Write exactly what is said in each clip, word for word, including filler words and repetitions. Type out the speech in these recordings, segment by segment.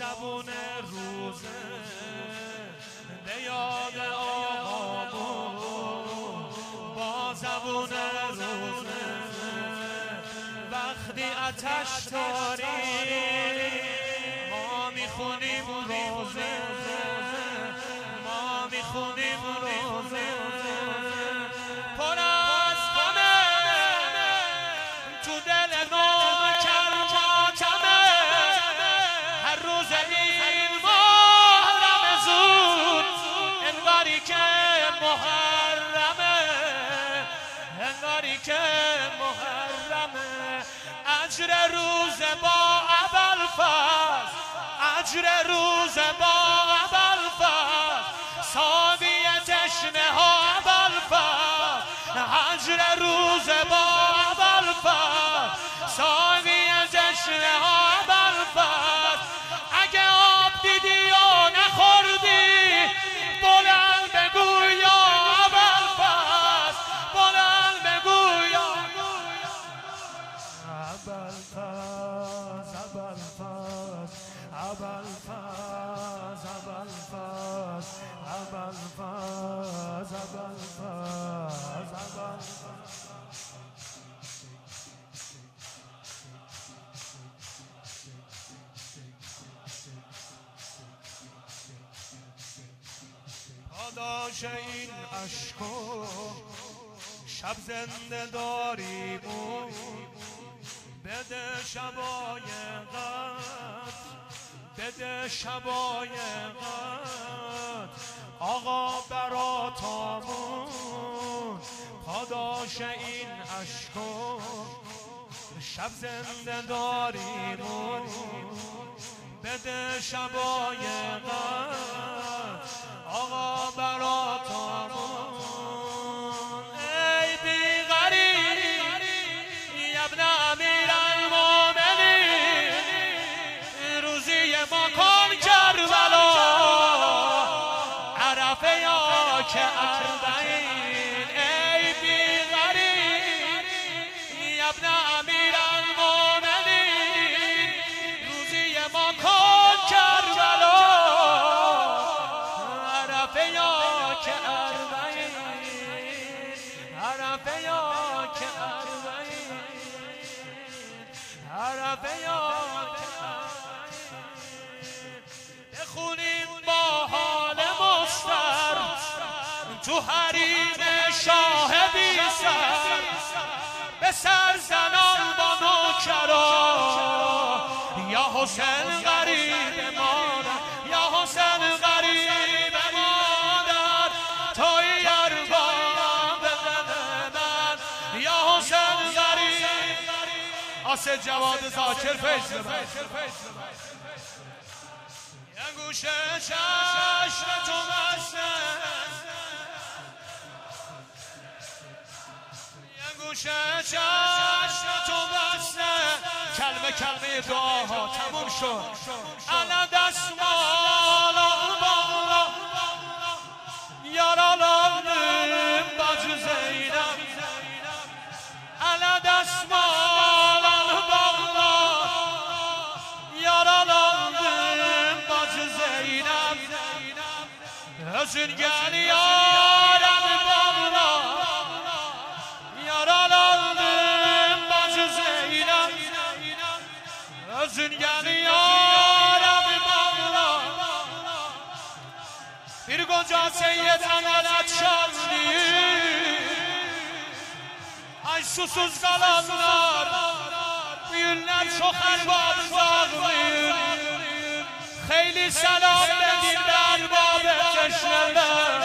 زبون روزه به یاد آقامون، با زبون روزه وقتی آتش داریم ما میخونیم روزه، ما میخونیم روزه پر از غمه تو دل ما کر ماتمه. هر روز این محرم زود انگاری که محرمه، انگاری که محرمه. اجر روز با ابوالفضل، اجر روز با ابوالفضل، ساوی تشنه ها ابوالفضل. اجر روز با ابوالفضل، ساوی تشنه ها ابوالفضل. اگه آب دیدی یا نخوردی بلند بگو یا ابوالفضل، بلند بگو یا ابوالفضل، ابوالفضل، ابوالفضل، ابوالفضل، ابوالفضل، ابوالفضل. پاداش این عشقو شب زنده داریم، بده شبای قدر، بده شبای قدر آقا براتامون. پاداش این عشقو شب زنده داریم، بده شبای قدر آقا براتامون. ای بی غریب یا ابن امیر المؤمنین، روزی ما کن کربلا عرفه یا که اربعین. ای بی غریب یا ابن امیر المؤمنین، روزی ما کن کربلا عرفه یا که اربعین، عرفه یا که اربعین، عرفه یا که بخونیم با حال مستر تو حریم شاه بی سر، به سر زنان با نوکرا یا حسین غریب مادر، یا حسین غریب مادر توی ارباب بزنه من، یا حسین غریب. آسد جواد زاکر فیض ببر، یه گوشه چشم تو بسته، یه گوشه چشم تو بسته. کلمه کلمه دعاها تموم شد. انا دستمال بالا یارالانم باجو زینم، انا دستمال بالا یارالانم باجو زینم. özün gel yarem bağla, yaralandım bacı Zeynep. Özün gel yarem bağla, bir koca seyyed emanet şanlıyım. Ay susuz kalanlar, büyünler çok erbab zağlıyım. Xeyli selam dedim de erbab çeşmeler.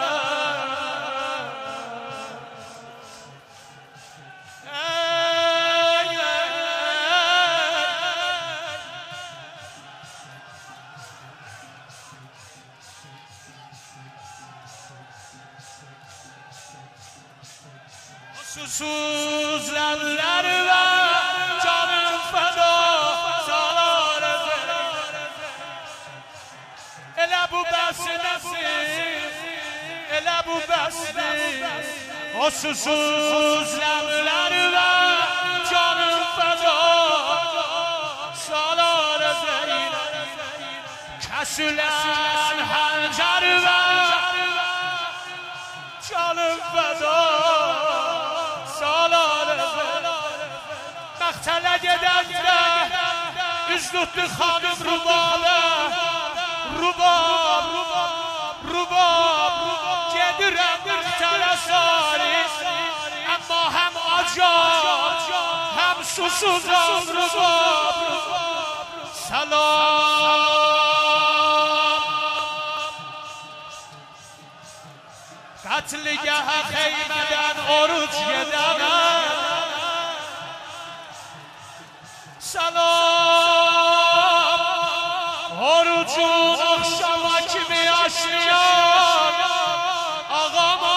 Susuz lemler ve canım feda salar ele bu besnesi, ele bu besnesi. O susuz lemler ve canım feda salar Zeynep. کسولن هنجر و جانم فدا سالار مقتله gedəndə üz tutdu xanım Rubabə Rubab Rubab gedirəm məqtələ saris amma həm acar həm susuzam Rubab salam qatligah xeymədən oruc gedəməm salam orucun akşama kimi yaşayan ağama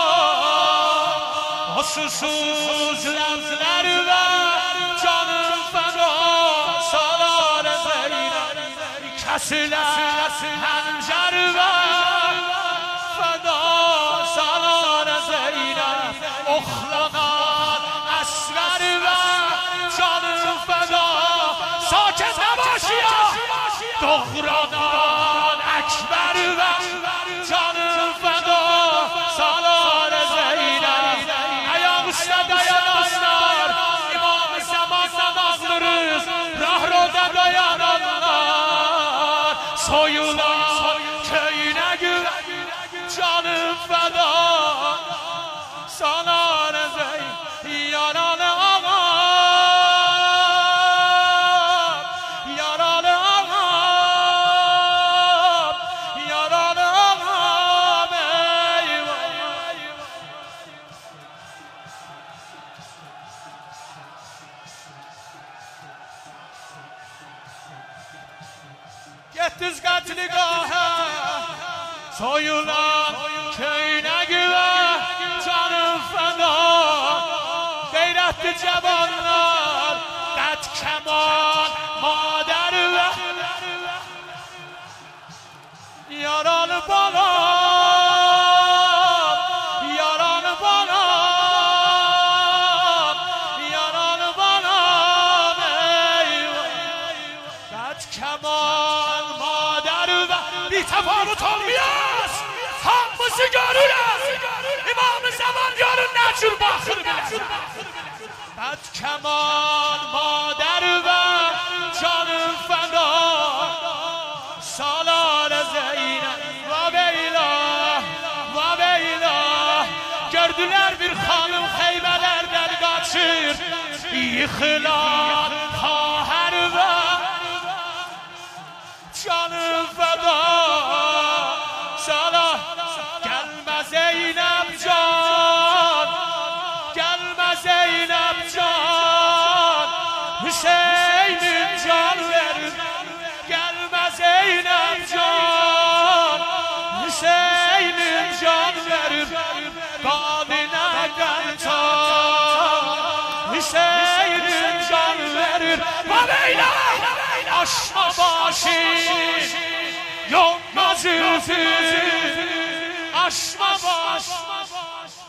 o susuz ləmzlər və canım fəda salar zeynər kəsilər həncər və fəda salar zeynər oxlanan əsvər və canım fəda sakit nəbaşiya doğranan əkbər və canım fəda salar zeynər ayaq üstə dayananlar İmam-ı Zamandan ağlırız Rahroda dayananlar soyulan köyünə gül canım fəda salar zeynər yaralı Getdiz qətligaha soyulan köyünə güvə canım fəda qeyrətli cavanlar qəd kəman madər və yaralı balam yaralı balam yaralı balam qəd kəman bir tefavut olmayız hamımızı görürüz İmam-ı Zaman görür ne cür bakır bilir Bəd keman madər və canım fəda salar zeynər və beylah və beylah gördülər bir xanım xeybələrdən qaçır yıxılan xahər və canım fəda salah gəlmə Zeynəb can gəlmə Zeynəb can Hüseynin can verir gəlmə Zeynəb can Hüseynin can verir qadinə qəltan Hüseynin can verir Babeyla aşma başın yolma zülfü aşma baş